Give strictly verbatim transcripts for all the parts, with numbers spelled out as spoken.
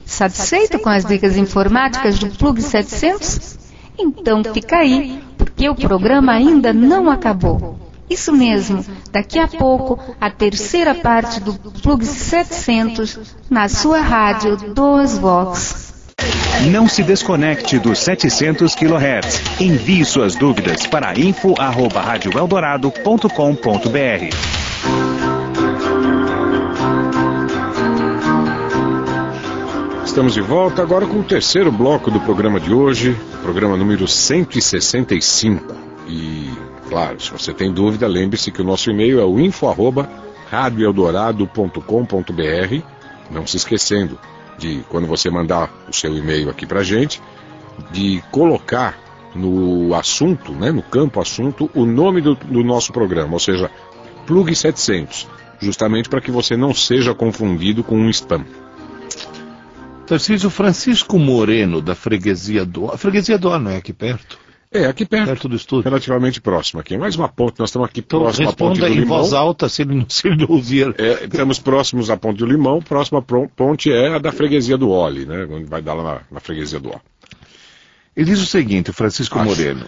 Satisfeito com as dicas informáticas do Plug setecentos? Então fica aí, porque o programa ainda não acabou. Isso mesmo, daqui a pouco, a terceira parte do Plug setecentos na sua rádio dois Vox. Não se desconecte dos setecentos quilohertz. Envie suas dúvidas para info arroba rádio eldorado ponto com ponto br. Estamos de volta agora com o terceiro bloco do programa de hoje, programa número cento e sessenta e cinco. E, claro, se você tem dúvida, lembre-se que o nosso e-mail é o info arroba rádio eldorado ponto com ponto br. Não se esquecendo de, quando você mandar o seu e-mail aqui pra gente, de colocar no assunto, né, no campo assunto, o nome do, do nosso programa, ou seja, Plug setecentos, justamente para que você não seja confundido com um spam. Tarcísio, Francisco Moreno, da Freguesia do... A Freguesia do Ar não é aqui perto? É, aqui perto. Perto do estúdio. Relativamente próximo aqui. Mais uma ponte, nós estamos aqui então, próximo à Ponte do Limão. Responda em voz alta, se ele não, se ele não ouvir. É, estamos próximos à Ponte do Limão, próxima ponte é a da Freguesia do Oli, né? Onde vai dar lá na, na Freguesia do Oli. Ele diz o seguinte, Francisco Acho. Moreno.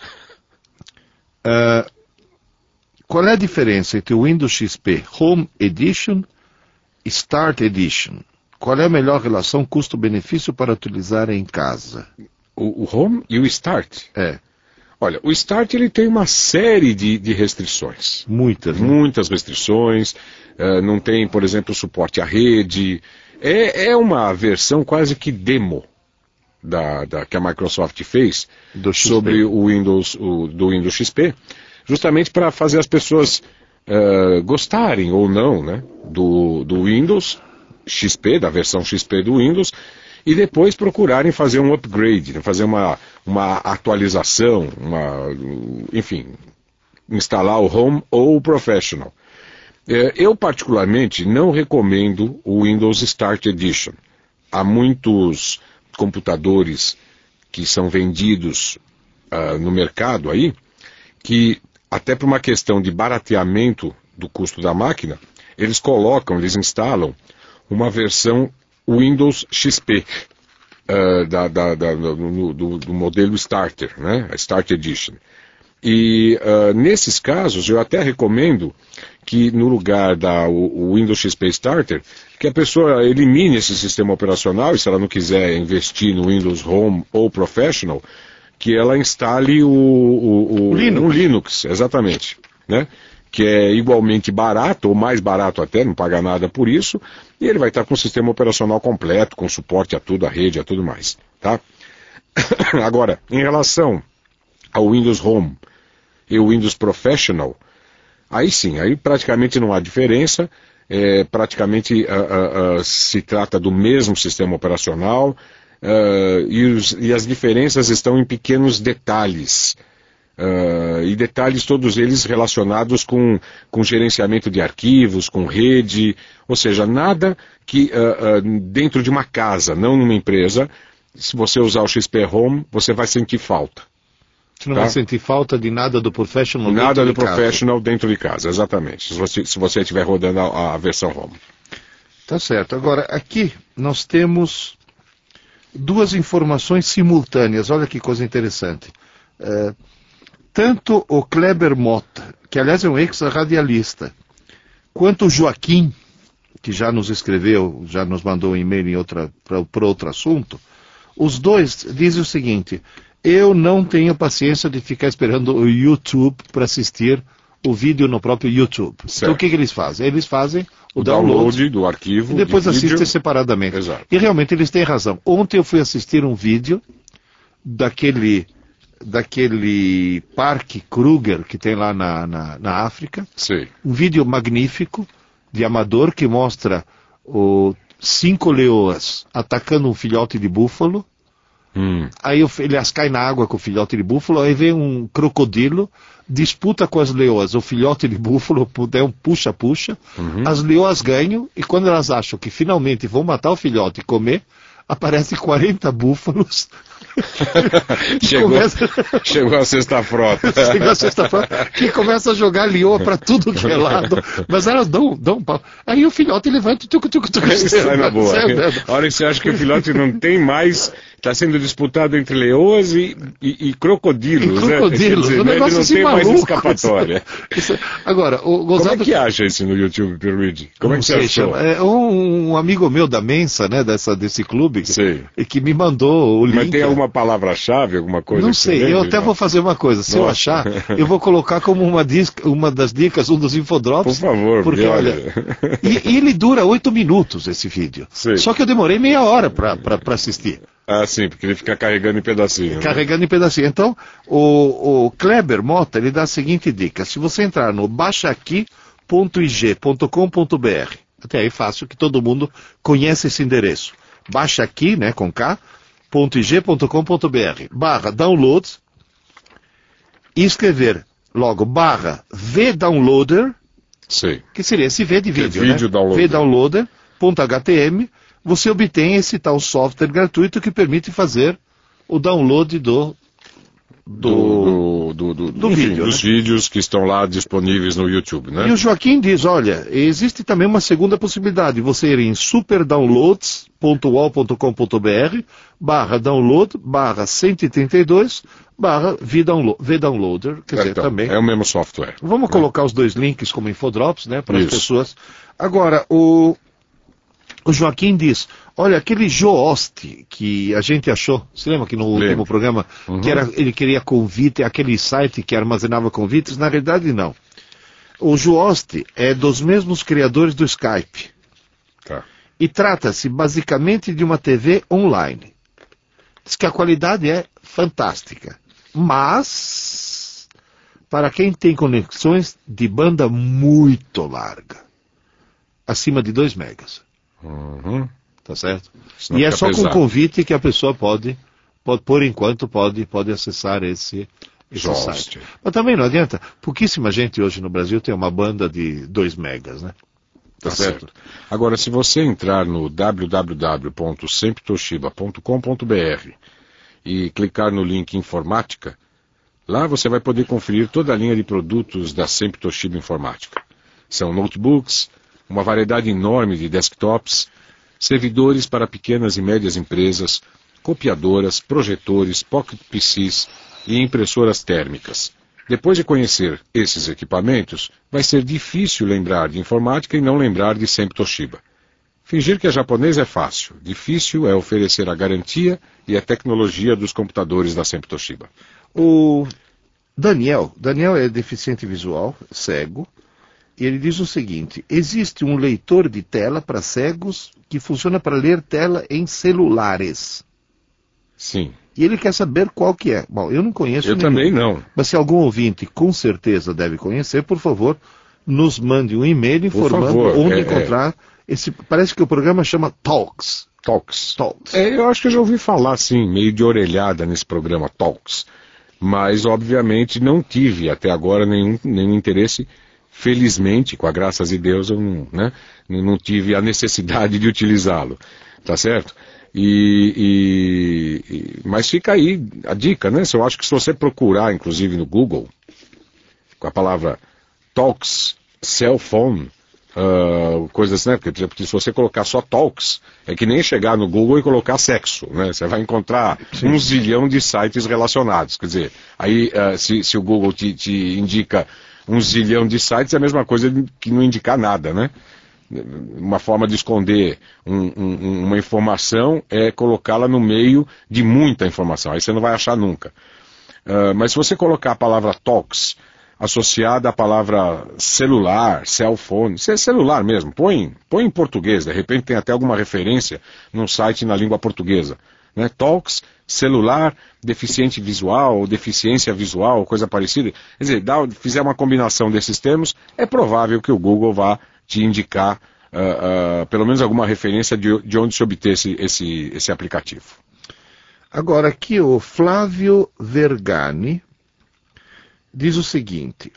Uh, qual é a diferença entre o Windows X P Home Edition e Start Edition? Qual é a melhor relação custo-benefício para utilizar em casa? O, o Home e o Start? É. Olha, o Start ele tem uma série de, de restrições. Muitas. Né? Muitas restrições. Uh, não tem, por exemplo, suporte à rede. É, é uma versão quase que demo da, da, que a Microsoft fez sobre o Windows, o, do Windows X P, justamente para fazer as pessoas uh, gostarem ou não, né, do, do Windows X P, da versão X P do Windows, e depois procurarem fazer um upgrade, né, fazer uma, uma atualização, uma, enfim, instalar o Home ou o Professional. É, eu particularmente não recomendo o Windows Start Edition. Há muitos computadores que são vendidos uh, no mercado aí, que até por uma questão de barateamento do custo da máquina, eles colocam, eles instalam uma versão Windows X P uh, da, da, da, do, do, do modelo Starter, né? A Start Edition. E uh, nesses casos eu até recomendo que no lugar da o, o Windows X P Starter, que a pessoa elimine esse sistema operacional, e se ela não quiser investir no Windows Home ou Professional, que ela instale o, o, o, o Linux. Um Linux, exatamente, né? Que é igualmente barato, ou mais barato até, não paga nada por isso, e ele vai estar com o sistema operacional completo, com suporte a tudo, a rede, a tudo mais, tá? Agora, em relação ao Windows Home e o Windows Professional, aí sim, aí praticamente não há diferença, é, praticamente uh, uh, uh, se trata do mesmo sistema operacional, uh, e, os, e as diferenças estão em pequenos detalhes. Uh, e detalhes todos eles relacionados com, com gerenciamento de arquivos, com rede, ou seja, nada que uh, uh, dentro de uma casa, não numa empresa, se você usar o X P Home, você vai sentir falta. Você não tá? vai sentir falta de nada do Professional nada dentro do de casa. Professional dentro de casa, exatamente, se você, se você estiver rodando a, a versão Home. Tá certo. Agora, aqui nós temos duas informações simultâneas, olha que coisa interessante. Uh, Tanto o Kleber Mota, que aliás é um ex-radialista, quanto o Joaquim, que já nos escreveu, já nos mandou um e-mail para outro assunto, os dois dizem o seguinte: eu não tenho paciência de ficar esperando o YouTube para assistir o vídeo no próprio YouTube. Certo. Então o que, que eles fazem? Eles fazem o, o download, download do arquivo e depois de assistem vídeo separadamente. Exato. E realmente eles têm razão. Ontem eu fui assistir um vídeo daquele... daquele parque Kruger que tem lá na, na, na África. Sim. Um vídeo magnífico de amador que mostra o, cinco leoas atacando um filhote de búfalo. Hum. Aí ele as cai na água com o filhote de búfalo, aí vem um crocodilo, disputa com as leoas o filhote de búfalo, é um puxa-puxa, uhum. As leoas ganham, e quando elas acham que finalmente vão matar o filhote e comer, aparecem quarenta búfalos chegou, começa... chegou a sexta frota. Chegou a sexta frota, que começa a jogar lioa pra tudo que é lado, mas elas dão, dão um pau. Aí o filhote levanta, tuc, tuc, tuc, sai na boa. A hora que você acha que o filhote não tem mais, está sendo disputado entre leoas e, e, e crocodilos, e crocodilos, né? Dizer, o né? negócio Ele não assim tem maluco, mais escapatória. Isso, agora, o Gonzalo... Como é que acha isso no YouTube, Pierluigi? Como é que você achou? É um, um amigo meu da Mensa, né, dessa, desse clube, que, que me mandou o link. Mas tem alguma palavra-chave, alguma coisa? Não que sei, vende, eu até não? vou fazer uma coisa, se Nossa. eu achar, eu vou colocar como uma, disca, uma das dicas, um dos infodrops. Por favor, porque olha, e, e ele dura oito minutos esse vídeo. Sei. Só que eu demorei meia hora para assistir. Ah, sim, porque ele fica carregando em pedacinho. Carregando né? em pedacinho. Então, o, o Kleber Mota, ele dá a seguinte dica. Se você entrar no baixa aqui ponto i g ponto com ponto b r, até aí fácil que todo mundo conhece esse endereço. Baixa aqui, né, com K, ponto i g ponto com ponto b r, barra downloads, e escrever logo barra vdownloader, Sim. que seria esse V de vídeo, é vídeo né? downloader. vdownloader ponto h t m l, você obtém esse tal software gratuito que permite fazer o download do do, do, do, do, do enfim, vídeo, dos né? vídeos que estão lá disponíveis no YouTube, né? E o Joaquim diz, olha, existe também uma segunda possibilidade, você ir em superdownloads ponto u o l ponto com ponto b r barra download barra cento e trinta e dois barra vdownloader, quer dizer, então, também. É o mesmo software. Vamos né? colocar os dois links como infodrops, né, para as Isso. pessoas. Agora, o O Joaquim diz, olha, aquele Joost que a gente achou, você lembra que no Lembro. último programa, Uhum. que era, ele queria convite, aquele site que armazenava convites, na realidade não. O Joost é dos mesmos criadores do Skype. Tá. E trata-se basicamente de uma T V online. Diz que a qualidade é fantástica. Mas, para quem tem conexões de banda muito larga, acima de dois megas. Uhum. Tá certo? Senão E é fica só pesado. com convite que a pessoa pode, pode por enquanto, pode, pode acessar esse, esse Joost. site. Mas também não adianta. Pouquíssima gente hoje no Brasil tem uma banda de dois megas, né? Tá certo. Agora, se você entrar no w w w ponto sempre toshiba ponto com ponto b r e clicar no link Informática, lá você vai poder conferir toda a linha de produtos da Sempre Toshiba Informática. São notebooks, uma variedade enorme de desktops, servidores para pequenas e médias empresas, copiadoras, projetores, pocket P Cs e impressoras térmicas. Depois de conhecer esses equipamentos, vai ser difícil lembrar de informática e não lembrar de Sempre Toshiba. Fingir que é japonês é fácil, difícil é oferecer a garantia e a tecnologia dos computadores da Sempre Toshiba. O Daniel, Daniel é deficiente visual, cego, e ele diz o seguinte, existe um leitor de tela para cegos que funciona para ler tela em celulares. Sim. E ele quer saber qual que é. Bom, eu não conheço Eu nenhum. também não. Mas se algum ouvinte com certeza deve conhecer, por favor, nos mande um e-mail informando favor, onde é, encontrar esse... Parece que o programa chama Talks. Talks. Talks. É, eu acho que eu já ouvi falar, sim, meio de orelhada nesse programa Talks. Mas, obviamente, não tive até agora nenhum, nenhum interesse. Felizmente, com a graças de Deus, eu não, né, não tive a necessidade de utilizá-lo. Tá certo? E, e, e, mas fica aí a dica, né? Eu acho que se você procurar, inclusive no Google, com a palavra Talks, cell phone, uh, coisas, né? Porque, por exemplo, se você colocar só Talks, é que nem chegar no Google e colocar sexo, né? Você vai encontrar Sim. um zilhão de sites relacionados. Quer dizer, aí uh, se, se o Google te, te indica um zilhão de sites, é a mesma coisa que não indicar nada, né? Uma forma de esconder um, um, uma informação é colocá-la no meio de muita informação. Aí você não vai achar nunca. Uh, mas se você colocar a palavra Talks associada à palavra celular, cell phone, se é celular mesmo, põe, põe em português, de repente tem até alguma referência num site na língua portuguesa. Né? Talks, celular, deficiente visual, ou deficiência visual, coisa parecida. Quer dizer, dá, fizer uma combinação desses termos, é provável que o Google vá te indicar uh, uh, pelo menos alguma referência de, de onde se obter esse, esse, esse aplicativo. Agora aqui o Flávio Vergani diz o seguinte,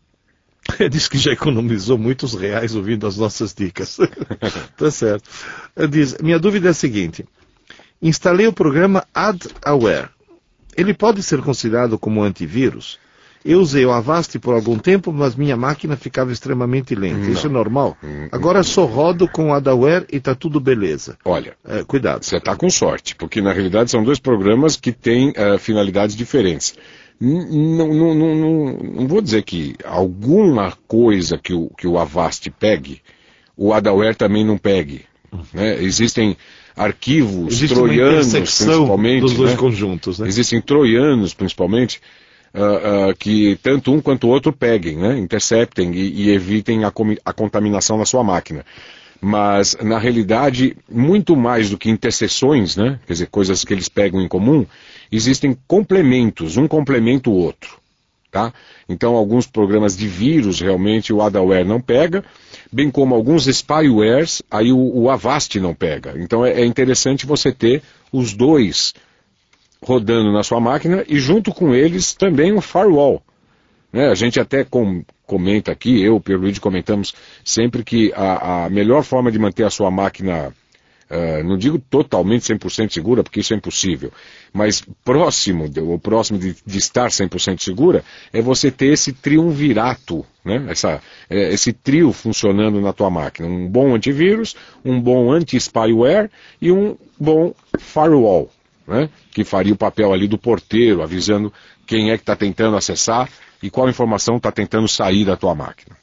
diz que já economizou muitos reais ouvindo as nossas dicas. Tá certo. Diz, minha dúvida é a seguinte, Instalei o programa AdAware. Ele pode ser considerado como antivírus? Eu usei o Avast por algum tempo, mas minha máquina ficava extremamente lenta. Não. Isso é normal? Hum, Agora só rodo com o AdAware e está tudo beleza. Olha, é, cuidado. Você está com sorte, porque na realidade são dois programas que têm uh, finalidades diferentes. Não, não, não, não, não vou dizer que alguma coisa que o, que o Avast pegue, o AdAware também não pegue. Né? Existem arquivos Existe troianos, principalmente. Dos dois né? conjuntos. Né? Existem troianos, principalmente. Uh, uh, que tanto um quanto o outro peguem, né? Interceptem e, e evitem a, a contaminação na sua máquina. Mas, na realidade, muito mais do que interseções, né? Quer dizer, coisas que eles pegam em comum, existem complementos, um complementa o outro. Tá? Então, alguns programas de vírus, realmente, o AdAware não pega, bem como alguns spywares, aí o, o Avast não pega. Então, é, é interessante você ter os dois rodando na sua máquina e junto com eles também um firewall. Né? A gente até com, comenta aqui, eu e o Pierluigi comentamos sempre que a, a melhor forma de manter a sua máquina, uh, não digo totalmente cem por cento segura, porque isso é impossível, mas próximo, ou próximo de, de estar cem por cento segura, é você ter esse triunvirato, né? Essa, é, esse trio funcionando na tua máquina. Um bom antivírus, um bom anti-spyware e um bom firewall. Né, que faria o papel ali do porteiro, avisando quem é que está tentando acessar e qual informação está tentando sair da tua máquina.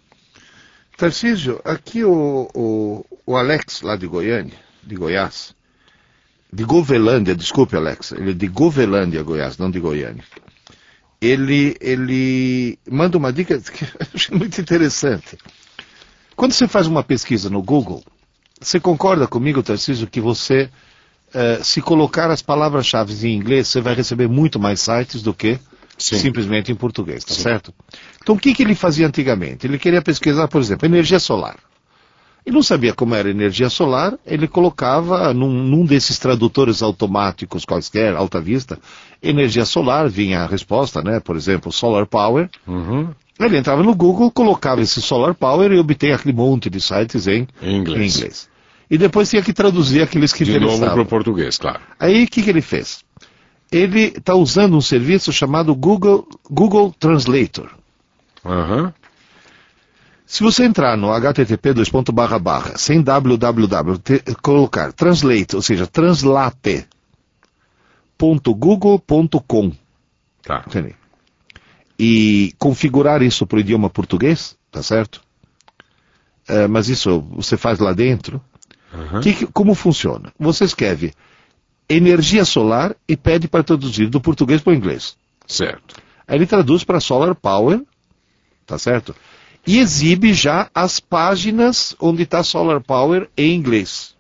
Tarcísio, aqui o, o, o Alex, lá de Goiânia, de Goiás, de Govelândia, desculpe Alex, ele é de Govelândia, Goiás, não de Goiânia. Ele, ele manda uma dica que eu achei muito interessante. Quando você faz uma pesquisa no Google, você concorda comigo, Tarcísio, que você... Uh, se colocar as palavras-chave em inglês, você vai receber muito mais sites do que Sim. simplesmente em português, tá Sim. certo? Então o que, que ele fazia antigamente? Ele queria pesquisar, por exemplo, energia solar. Ele não sabia como era energia solar, ele colocava num, num desses tradutores automáticos quaisquer, Alta Vista, energia solar, vinha a resposta, né? Por exemplo, solar power. Uhum. Ele entrava no Google, colocava esse solar power e obtinha aquele monte de sites em, em inglês. Em inglês. E depois tinha que traduzir aqueles que interessavam. De novo para o português, claro. Aí o que, que ele fez? Ele está usando um serviço chamado Google, Google Translator. Uhum. Se você entrar no h t t p dois ponto barra barra sem www, te, colocar translate, ou seja, translate ponto google ponto com, tá. e configurar isso para o idioma português, tá certo? É, mas isso você faz lá dentro. Uhum. Que, como funciona? Você escreve energia solar e pede para traduzir do português para o inglês. Certo. Aí ele traduz para solar power, tá certo? E exibe já as páginas onde está solar power em inglês.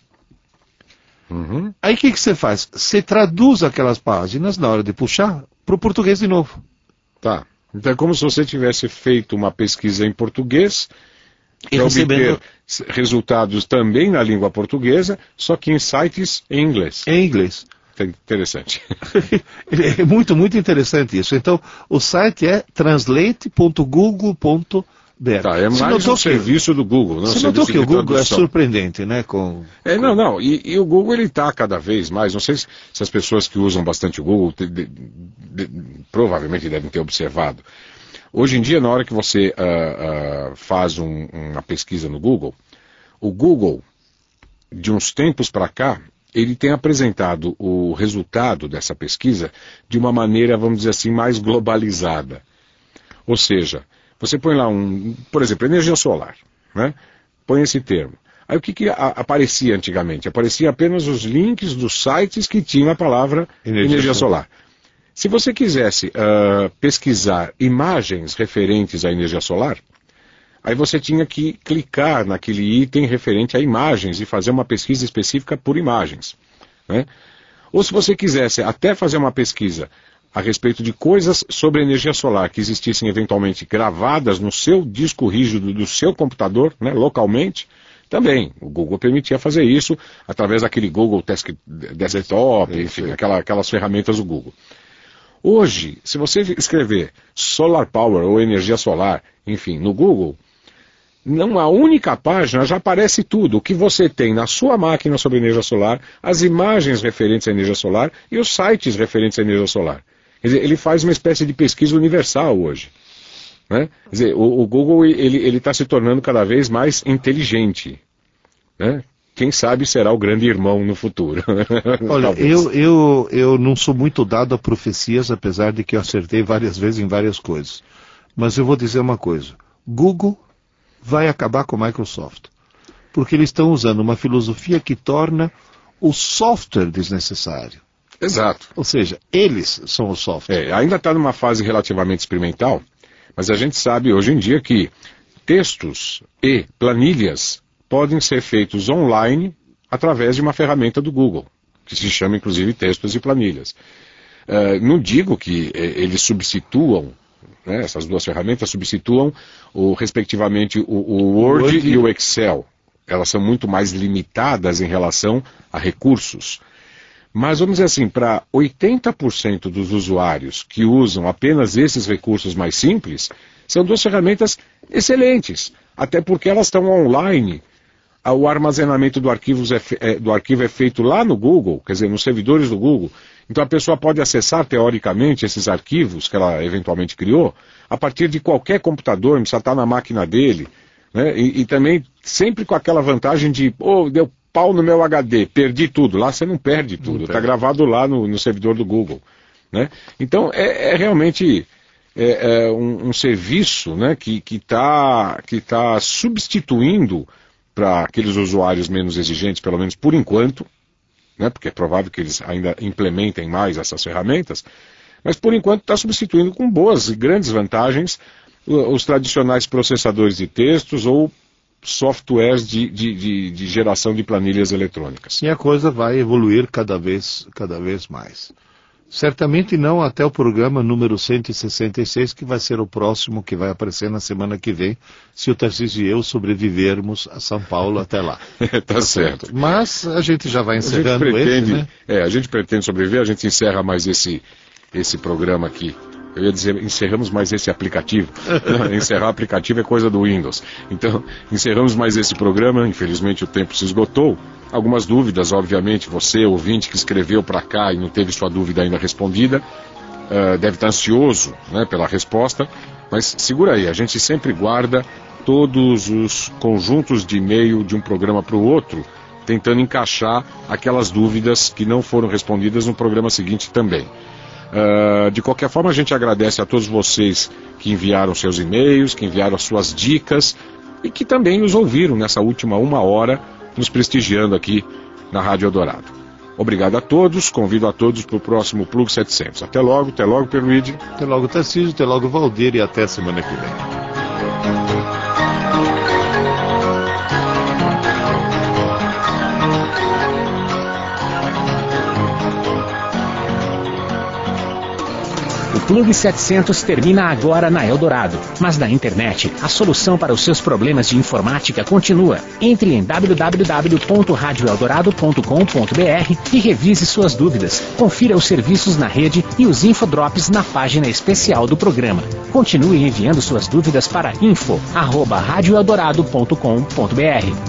Uhum. Aí o que, que você faz? Você traduz aquelas páginas na hora de puxar para o português de novo. Tá. Então é como se você tivesse feito uma pesquisa em português e recebendo obter resultados também na língua portuguesa, só que em sites em inglês. Em inglês. Interessante. É muito, muito interessante isso. Então, o site é translate ponto google ponto b r. Tá, é mais um que... serviço do Google. Não? Você notou que o Google tradução. É surpreendente, né? Com... É, não, não. E, e o Google, ele está cada vez mais, não sei se, se as pessoas que usam bastante o Google de, de, de, provavelmente devem ter observado. Hoje em dia, na hora que você uh, uh, faz um, uma pesquisa no Google, o Google, de uns tempos para cá, ele tem apresentado o resultado dessa pesquisa de uma maneira, vamos dizer assim, mais globalizada. Ou seja, você põe lá um, por exemplo, energia solar, né? Põe esse termo. Aí o que, que a, aparecia antigamente? Aparecia apenas os links dos sites que tinham a palavra energia, energia solar. solar. Se você quisesse uh, pesquisar imagens referentes à energia solar, aí você tinha que clicar naquele item referente a imagens e fazer uma pesquisa específica por imagens. Né? Ou se você quisesse até fazer uma pesquisa a respeito de coisas sobre energia solar que existissem eventualmente gravadas no seu disco rígido do seu computador, né, localmente, também. O Google permitia fazer isso através daquele Google Desktop, enfim, aquela, aquelas ferramentas do Google. Hoje, se você escrever Solar Power ou energia solar, enfim, no Google, numa única página já aparece tudo, o que você tem na sua máquina sobre energia solar, as imagens referentes à energia solar e os sites referentes à energia solar. Quer dizer, ele faz uma espécie de pesquisa universal hoje. Né? Quer dizer, o, o Google ele está se tornando cada vez mais inteligente. Né? Quem sabe será o grande irmão no futuro. Olha, eu, eu, eu não sou muito dado a profecias, apesar de que eu acertei várias vezes em várias coisas. Mas eu vou dizer uma coisa. Google vai acabar com a Microsoft. Porque eles estão usando uma filosofia que torna o software desnecessário. Exato. Ou seja, eles são o software. É, ainda está numa fase relativamente experimental, mas a gente sabe hoje em dia que textos e planilhas podem ser feitos online através de uma ferramenta do Google, que se chama inclusive textos e planilhas. Uh, não digo que eh, eles substituam, né, essas duas ferramentas substituam o, respectivamente o, o Word, Word e o Excel. Elas são muito mais limitadas em relação a recursos. Mas vamos dizer assim, para oitenta por cento dos usuários que usam apenas esses recursos mais simples, são duas ferramentas excelentes, até porque elas estão online. O armazenamento do arquivo é, do arquivo é feito lá no Google, quer dizer, nos servidores do Google. Então a pessoa pode acessar teoricamente esses arquivos que ela eventualmente criou a partir de qualquer computador, não precisa estar na máquina dele. Né? E, e também sempre com aquela vantagem de, oh, deu pau no meu H D, perdi tudo. Lá você não perde tudo, está gravado lá no, no servidor do Google. Né? Então é, é realmente é, é um, um serviço, né, que está que tá substituindo para aqueles usuários menos exigentes, pelo menos por enquanto, né, porque é provável que eles ainda implementem mais essas ferramentas, mas por enquanto está substituindo com boas e grandes vantagens os tradicionais processadores de textos ou softwares de, de, de, de geração de planilhas eletrônicas. E a coisa vai evoluir cada vez, cada vez mais. Certamente não até o programa número cento e sessenta e seis, que vai ser o próximo que vai aparecer na semana que vem, se o Tarcísio e eu sobrevivermos a São Paulo até lá. Tá certo. Mas a gente já vai encerrando a gente pretende, esse, né? É, a gente pretende sobreviver, a gente encerra mais esse, esse programa aqui. Eu ia dizer, encerramos mais esse aplicativo. Encerrar aplicativo é coisa do Windows. Então, encerramos mais esse programa. Infelizmente o tempo se esgotou. Algumas dúvidas, obviamente, você, ouvinte, que escreveu para cá e não teve sua dúvida ainda respondida, uh, deve estar ansioso, né, pela resposta. Mas segura aí, a gente sempre guarda todos os conjuntos de e-mail de um programa para o outro, tentando encaixar aquelas dúvidas que não foram respondidas no programa seguinte também. Uh, de qualquer forma, a gente agradece a todos vocês que enviaram seus e-mails, que enviaram as suas dicas e que também nos ouviram nessa última uma hora, nos prestigiando aqui na Rádio Eldorado. Obrigado a todos, convido a todos para o próximo Plug setecentos. Até logo, até logo, Pierluigi. Até logo, Tarcísio, até logo, Valdir, e até semana que vem. O Plug setecentos termina agora na Eldorado, mas na internet a solução para os seus problemas de informática continua. Entre em w w w ponto radio eldorado ponto com ponto b r e revise suas dúvidas. Confira os serviços na rede e os infodrops na página especial do programa. Continue enviando suas dúvidas para info arroba radio eldorado ponto com ponto b r.